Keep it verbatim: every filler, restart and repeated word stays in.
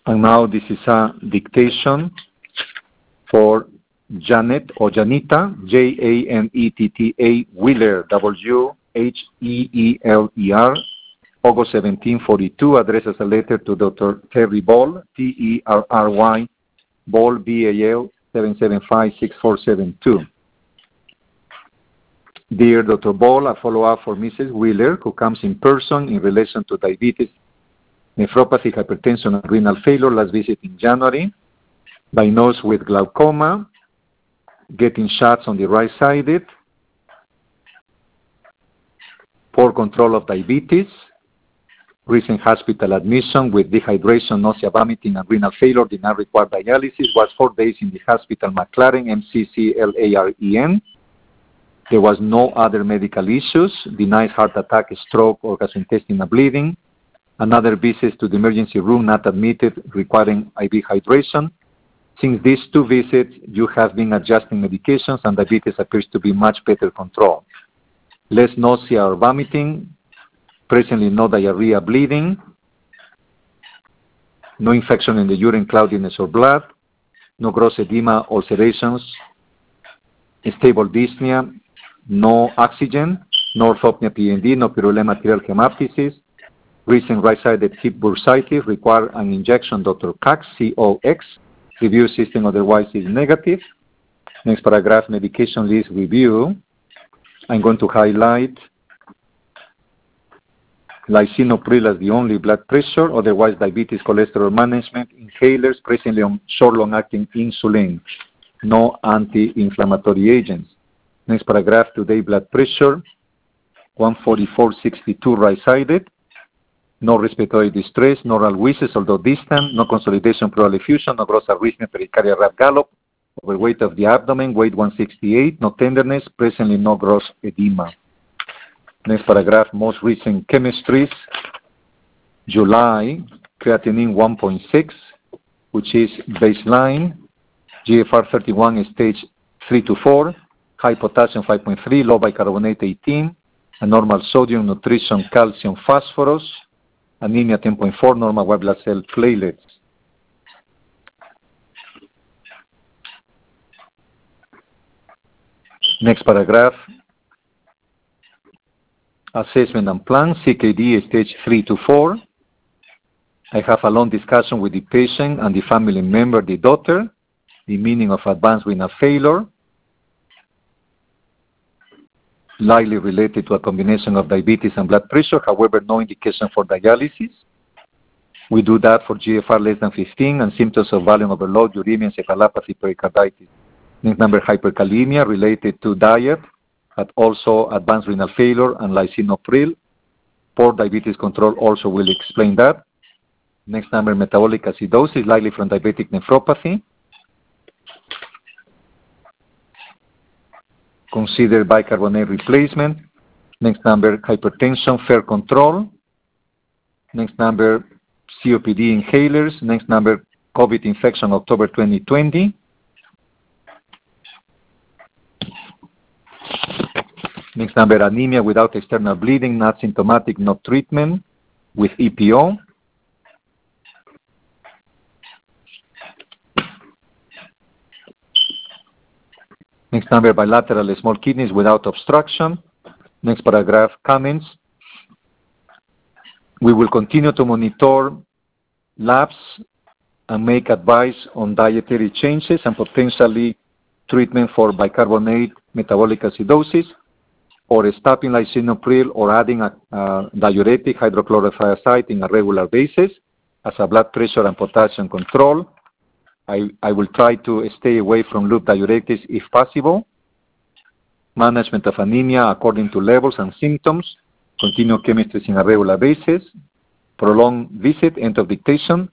And now this is a dictation for Janet or Janita, J A N E T T A Wheeler, W H E E L E R, August seventeen forty-two, addresses a letter to Doctor Terry Ball, T E R R Y, Ball, B A L, seven seven five six four seven two. Dear Doctor Ball, a follow-up for Missus Wheeler, who comes in person in relation to diabetes, nephropathy, hypertension, and renal failure, last visit in January, diagnosed with glaucoma, getting shots on the right-sided, poor control of diabetes, recent hospital admission with dehydration, nausea, vomiting, and renal failure, did not require dialysis, was four days in the hospital, McLaren, M C C L A R E N. There was no other medical issues, denies heart attack, stroke, or gastrointestinal bleeding. Another visit to the emergency room, not admitted, requiring I V hydration. Since these two visits, you have been adjusting medications and diabetes appears to be much better controlled. Less nausea or vomiting, presently no diarrhea, bleeding, no infection in the urine, cloudiness or blood, no gross edema, ulcerations, stable dyspnea, no oxygen, no orthopnea P N D, no pyrolema arterial hemoptysis, recent right-sided hip bursitis, require an injection, Doctor Cox, C O X, review system otherwise is negative. Next paragraph, medication list review. I'm going to highlight lisinopril as the only blood pressure, otherwise diabetes, cholesterol management, inhalers, presently on short long-acting insulin, no anti-inflammatory agents. Next paragraph, today blood pressure, one forty-four sixty-two right-sided, no respiratory distress, no oral wheezes, although distant, no consolidation pleural effusion, no gross arrhythmia, pericardial rap gallop, overweight of the abdomen, weight one sixty-eight, no tenderness, presently no gross edema. Next paragraph, most recent chemistries, July, creatinine one point six, which is baseline, G F R thirty-one stage three to four, high potassium five point three, low bicarbonate eighteen, a normal sodium, nutrition, calcium, phosphorus, anemia ten point four, normal white blood cell platelets. Next paragraph, assessment and plan, C K D stage three to four. I have a long discussion with the patient and the family member, the daughter, the meaning of advanced renal failure, likely related to a combination of diabetes and blood pressure, however, no indication for dialysis. We do that for G F R less than fifteen and symptoms of volume overload, uremia, encephalopathy, pericarditis. Next number, hyperkalemia related to diet, but also advanced renal failure and lisinopril. Poor diabetes control also will explain that. Next number, metabolic acidosis, likely from diabetic nephropathy. Consider bicarbonate replacement. Next number, hypertension, fair control. Next number, C O P D inhalers. Next number, COVID infection, October twenty twenty. Next number, anemia without external bleeding, not symptomatic, no treatment with E P O. Next number, bilateral small kidneys without obstruction. Next paragraph, comments. We will continue to monitor labs and make advice on dietary changes and potentially treatment for bicarbonate metabolic acidosis, or stopping lisinopril or adding a, a diuretic hydrochlorothiazide on a regular basis as a blood pressure and potassium control. I, I will try to stay away from loop diuretics if possible. Management of anemia according to levels and symptoms. Continue chemistry on a regular basis. Prolonged visit, end of dictation.